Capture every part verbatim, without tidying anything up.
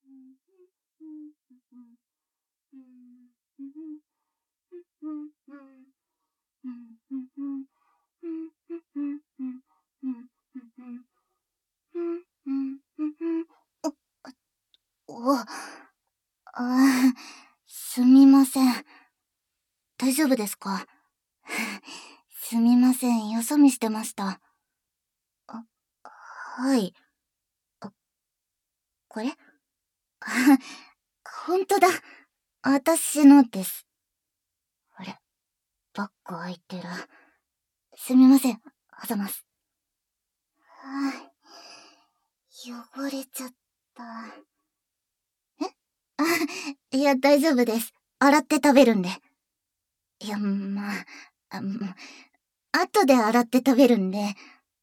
お、ああ、すみません。大丈夫ですか？すみません、よそ見してました。あ、はい。あ、これあ、ほんとだ。あたしのです。あれ、バッグ開いてる。すみません、あざます。はぁ、汚れちゃった。えあ、いや、大丈夫です。洗って食べるんで。いや、まあ、あ、もう、後で洗って食べるんで。え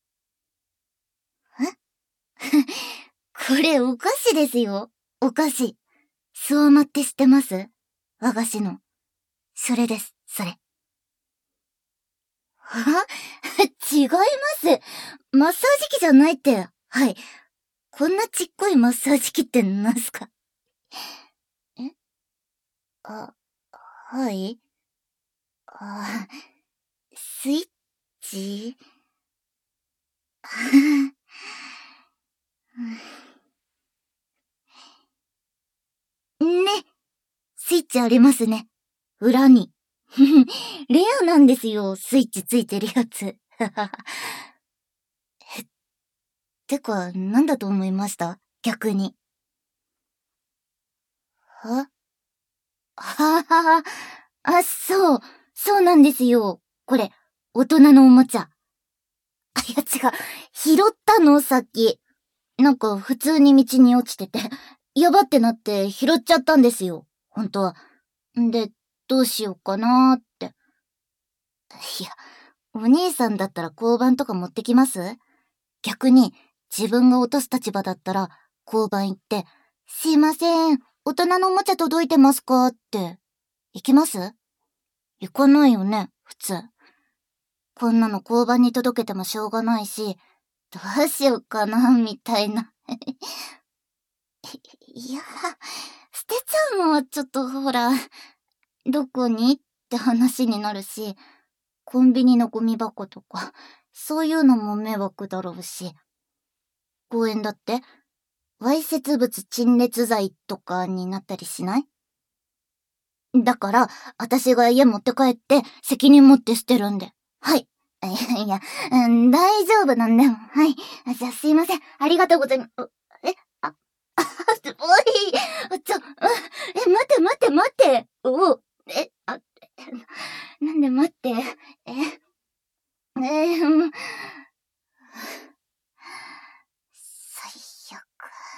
これお菓子ですよ。お菓子。スワマって知ってます？和菓子の。それです、それ。は違います。マッサージ機じゃないって。はい。こんなちっこいマッサージ機ってなんすか？えあ、はい。あ、スイッチね。スイッチありますね。裏に。レアなんですよ、スイッチついてるやつ。え、てか、なんだと思いました？逆に。はははは。あ、そう。そうなんですよ。これ、大人のおもちゃ。あ、いや違う。拾ったの、さっき。なんか、普通に道に落ちてて、やばってなって拾っちゃったんですよ。本当は。んで、どうしようかなーって。いや、お兄さんだったら交番とか持ってきます？逆に、自分が落とす立場だったら、交番行って、すいません、大人のおもちゃ届いてますかって、行きます？行かないよね、普通。こんなの交番に届けてもしょうがないし、どうしようかな、みたいな。いや、捨てちゃうのはちょっとほら、どこにって話になるし、コンビニのゴミ箱とか、そういうのも迷惑だろうし、公園だって、わいせつ物陳列罪とかになったりしない？だから、私が家持って帰って責任持って捨てるんで。はい。いやいや、うん、大丈夫なんだよ。はい。じゃあすいません。ありがとうございます。えあ、あ、すごい。ちょ、え、待って待って待って。おえ、あ、なんで待って。え、えー、うん、最悪。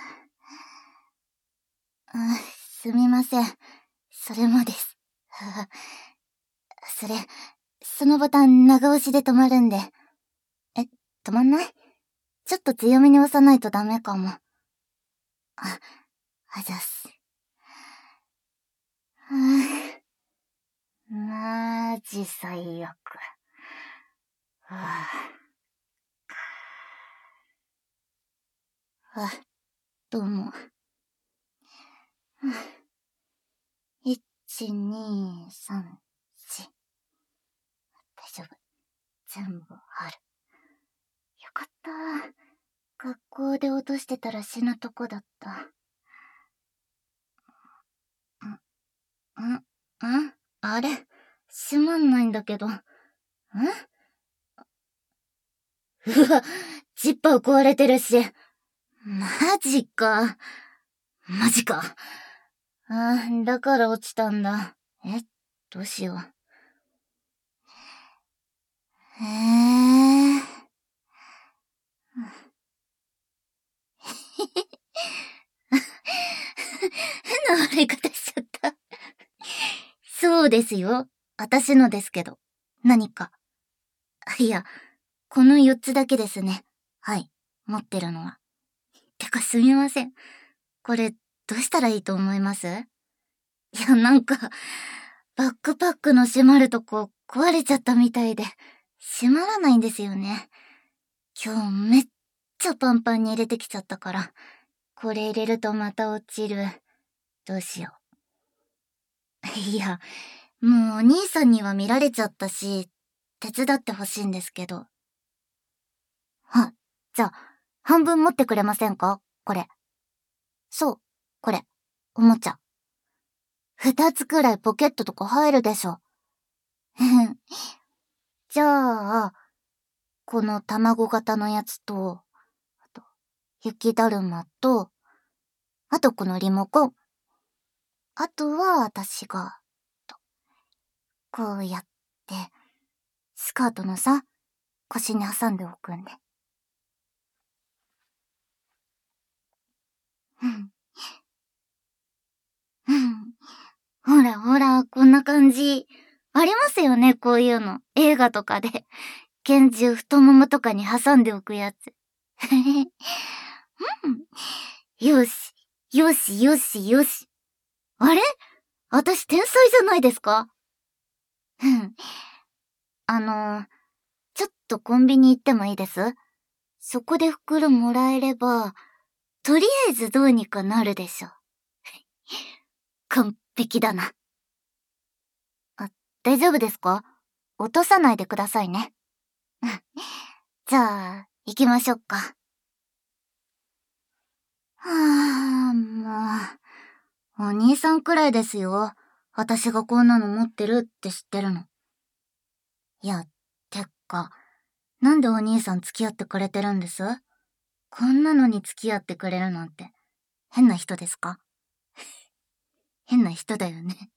うん、すみません。それもです。それ、そのボタン長押しで止まるんで。え、止まんない？ちょっと強めに押さないとダメかも。あ、あざっす。はぁ、マジ最悪。はぁ、あ、どうも。いち、に、さん、よん。大丈夫。全部ある。よかったー。学校で落としてたら死ぬとこだった。ん、ん、んあれ閉まんないんだけど。んうわ、ジッパー壊れてるし。マジか。マジか。ああ、だから落ちたんだ。え、どうしよう。へえ。変な笑い方しちゃった。そうですよ。私のですけど。何か。いや、このよっつだけですね。はい。持ってるのは。てかすみません。これ、どうしたらいいと思います？いや、なんか、バックパックの閉まるとこ壊れちゃったみたいで、閉まらないんですよね。今日めっちゃパンパンに入れてきちゃったから、 これ入れるとまた落ちる。どうしよう。いや、もうお兄さんには見られちゃったし、手伝ってほしいんですけど。あ、じゃあ、半分持ってくれませんか？これ。そう、これ。おもちゃ。二つくらいポケットとか入るでしょ。じゃあ、この卵型のやつと、あと、雪だるまと、あとこのリモコン。あとは私が、とこうやって、スカートのさ、腰に挟んでおくんで。うん。うん。ほらほら、こんな感じ。ありますよね、こういうの。映画とかで。拳銃太ももとかに挟んでおくやつ。うん。よし、よし、よし、よし。あれ？私天才じゃないですか？うん。あの、ちょっとコンビニ行ってもいいです？そこで袋もらえれば、とりあえずどうにかなるでしょ。完璧だな。あ、大丈夫ですか？落とさないでくださいね。うん。じゃあ、行きましょうか。はあ、もう。お兄さんくらいですよ。私がこんなの持ってるって知ってるの。いや、てっか、なんでお兄さん付き合ってくれてるんです？こんなのに付き合ってくれるなんて、変な人ですか？変な人だよね。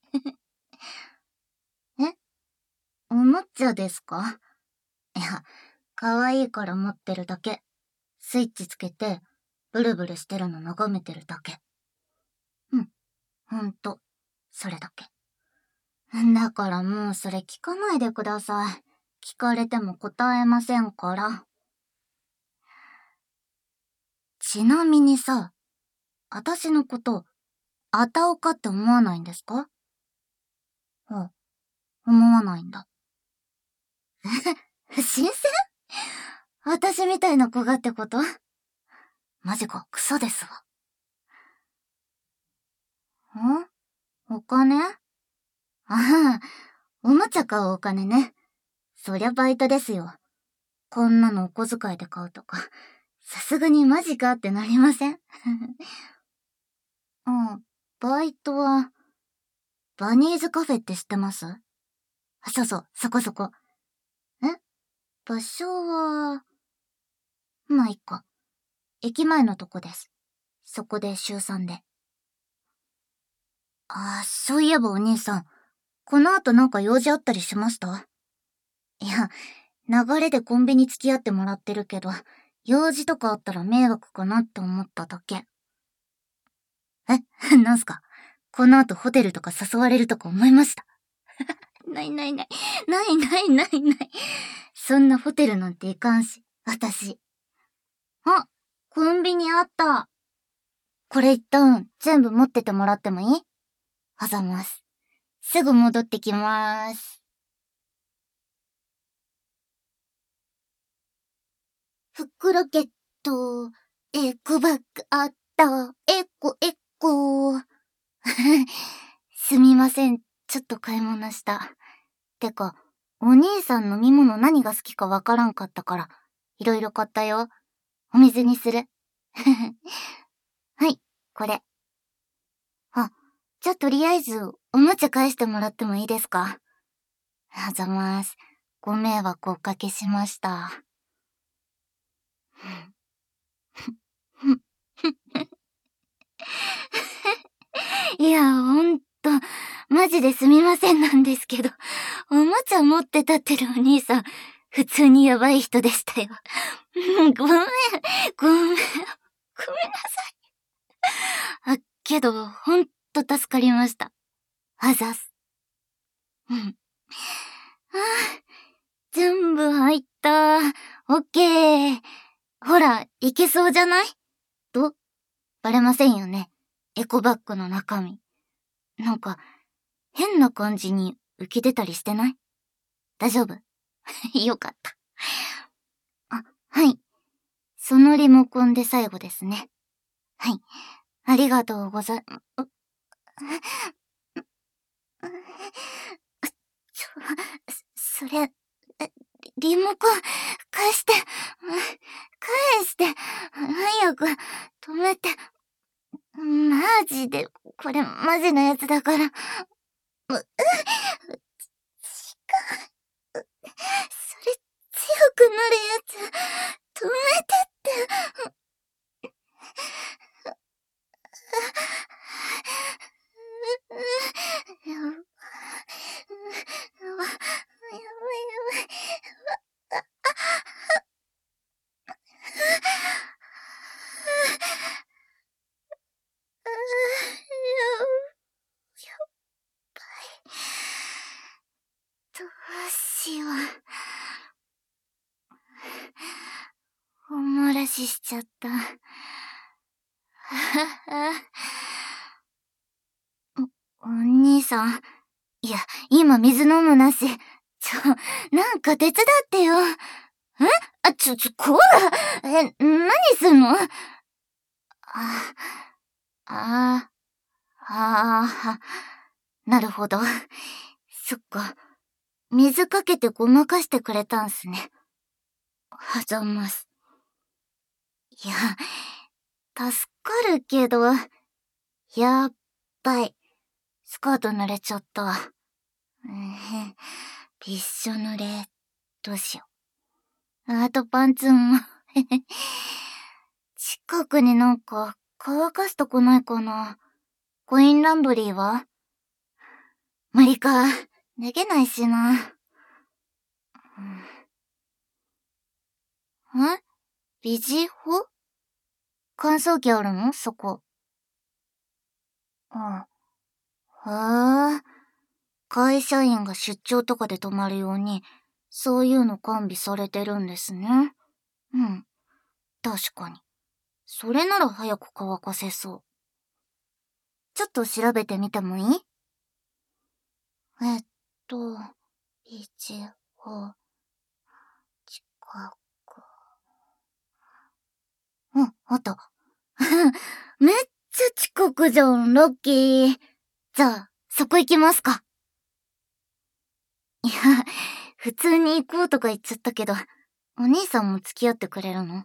え？おもちゃですか？いや、可愛いから持ってるだけ。スイッチつけて、ブルブルしてるの眺めてるだけ。うん、ほんと、それだけ。だからもうそれ聞かないでください。聞かれても答えませんから。ちなみにさ、あたしのこと、あたおかって思わないんですか？あ、思わないんだ。新鮮？あたしみたいな子がってこと？マジか、クソですわ。ん？お金？ああ、おもちゃ買うお金ね。そりゃバイトですよ。こんなのお小遣いで買うとか、さすがにマジかってなりません？あ、バイトは、バニーズカフェって知ってます？あ、そうそう、そこそこ。え？場所は、まあ、いっか。駅前のとこです。そこで週さんで。あ、そういえばお兄さん、この後なんか用事あったりしました？いや、流れでコンビニ付き合ってもらってるけど、用事とかあったら迷惑かなって思っただけ。え、なんすか？この後ホテルとか誘われるとか思いました？ないないない。ないないないない。そんなホテルなんて行かんし、私。あ、コンビニあった。これ一旦全部持っててもらってもいい？あざます。すぐ戻ってきまーす。袋ゲット、エコバッグあった、エコエコ。すみません、ちょっと買い物した。てか、お兄さん飲み物何が好きかわからんかったから、いろいろ買ったよ。お水にする。はい、これ。あ、じゃあとりあえず、おもちゃ返してもらってもいいですか？あざます。ご迷惑おかけしました。いや、ほんと、マジですみませんなんですけど、おもちゃ持って立ってるお兄さん、普通にやばい人でしたよ。ごめん、ごめん、ごめんなさい。あ、けど、ほんと助かりました。あざす。うん。はあ、全部入った。オッケー。ほら、いけそうじゃない？と、バレませんよね。エコバッグの中身。なんか、変な感じに浮き出たりしてない？大丈夫？よかった。あ、はい。そのリモコンで最後ですね。 はい。ありがとうござい、う、ちょ、そ、それ、えリモコン、返して、返して、早く、止めて。マジで、これマジなやつだから。う、う、違う。それ、強くなるやつ、止めてって。やばい、やばい、やばい。どうしよう。お漏らししちゃった。お、お兄さん。いや、今水飲むなし。ちょ、なんか手伝ってよ。えあ、ちょ、ちょ、こらえ、何すんの？あ、あ、ああ、なるほど。そっか。水かけてごまかしてくれたんすね。はざます。いや、助かるけど、やっばい。スカート濡れちゃった。うん、びっしょ濡れ。どうしよう。あとパンツも。近くになんか乾かすとこないかな。コインランドリーは？無理か。脱げないしな。うん、え？ビジホ？乾燥機あるの？そこ。うん。へえ。会社員が出張とかで泊まるように、そういうの完備されてるんですね。うん。確かに。それなら早く乾かせそう。ちょっと調べてみてもいい？えっと、ビジホ、近く。うん、あった。めっちゃ近くじゃん、ラッキー。じゃあ、そこ行きますか。いや、普通に行こうとか言っちゃったけど、お兄さんも付き合ってくれるの？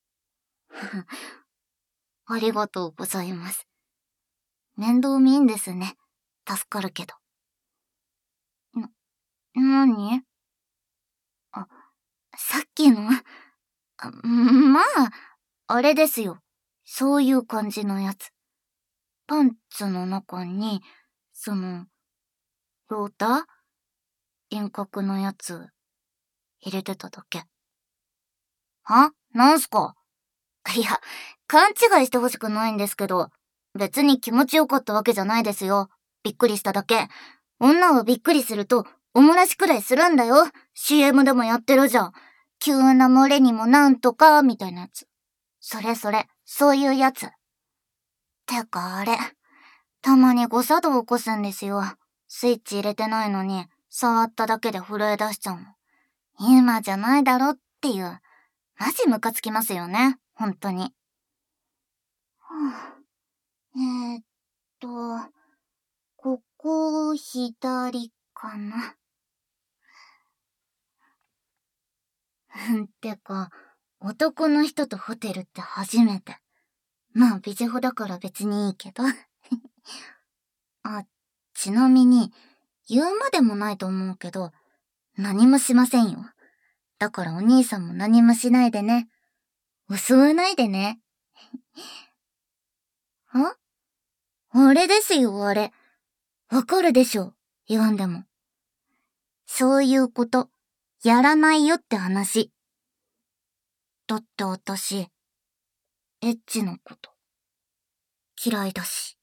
ありがとうございます。面倒見いいんですね。助かるけど。な、なに？あ、さっきの？あ、まあ、あれですよ。そういう感じのやつ。パンツの中に、その、ローター輪郭のやつ、入れてただけ。は？なんすか？いや、勘違いしてほしくないんですけど、別に気持ちよかったわけじゃないですよ。びっくりしただけ。女はびっくりすると、おもらしくらいするんだよ。シーエム でもやってるじゃん。急な漏れにもなんとか、みたいなやつ。それそれ、そういうやつ。てかあれ、たまに誤作動起こすんですよ。スイッチ入れてないのに、触っただけで震え出しちゃうの。今じゃないだろっていう。マジムカつきますよね。本当に。はあ、えーっと、ここ、左かな。てか、男の人とホテルって初めて。まあ、美女ホだから別にいいけど。あ、ちなみに、言うまでもないと思うけど、何もしませんよ。だからお兄さんも何もしないでね。襲わないでね。あ？あれですよ、あれ。わかるでしょ、言わんでも。そういうこと、やらないよって話。だって私、エッチのこと、嫌いだし。